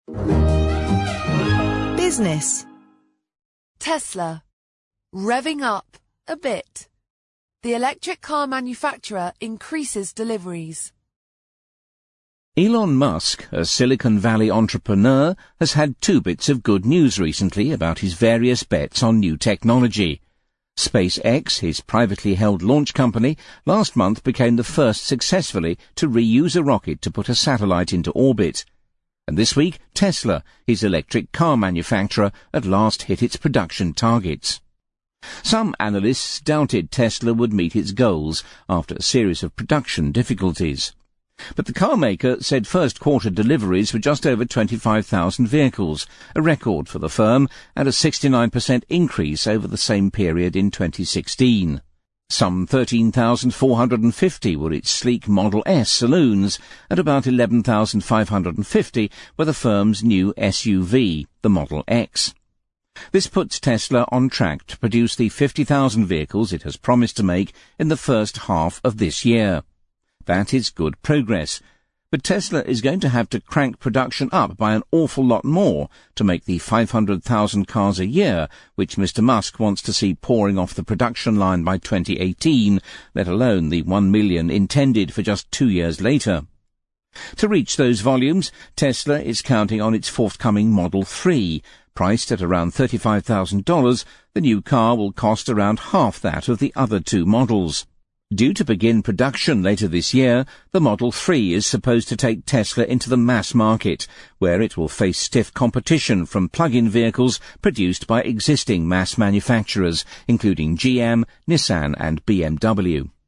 Business. Tesla. Revving up a bit. The electric car manufacturer increases deliveries. Elon Musk, a Silicon Valley entrepreneur, has had two bits of good news recently about his various bets on new technology. SpaceX, his privately held launch company, last month became the first successfully to reuse a rocket to put a satellite into orbit. And this week, Tesla, his electric car manufacturer, at last hit its production targets. Some analysts doubted Tesla would meet its goals after a series of production difficulties. But the car maker said first-quarter deliveries were just over 25,000 vehicles, a record for the firm, and a 69% increase over the same period in 2016. Some 13,450 were its sleek Model S saloons, and about 11,550 were the firm's new SUV, the Model X. This puts Tesla on track to produce the 50,000 vehicles it has promised to make in the first half of this year. That is good progress. But Tesla is going to have to crank production up by an awful lot more to make the 500,000 cars a year, which Mr. Musk wants to see pouring off the production line by 2018, let alone the 1 million intended for just 2 years later. To reach those volumes, Tesla is counting on its forthcoming Model 3. Priced at around $35,000, the new car will cost around half that of the other two models. Due to begin production later this year, the Model 3 is supposed to take Tesla into the mass market, where it will face stiff competition from plug-in vehicles produced by existing mass manufacturers, including GM, Nissan and BMW.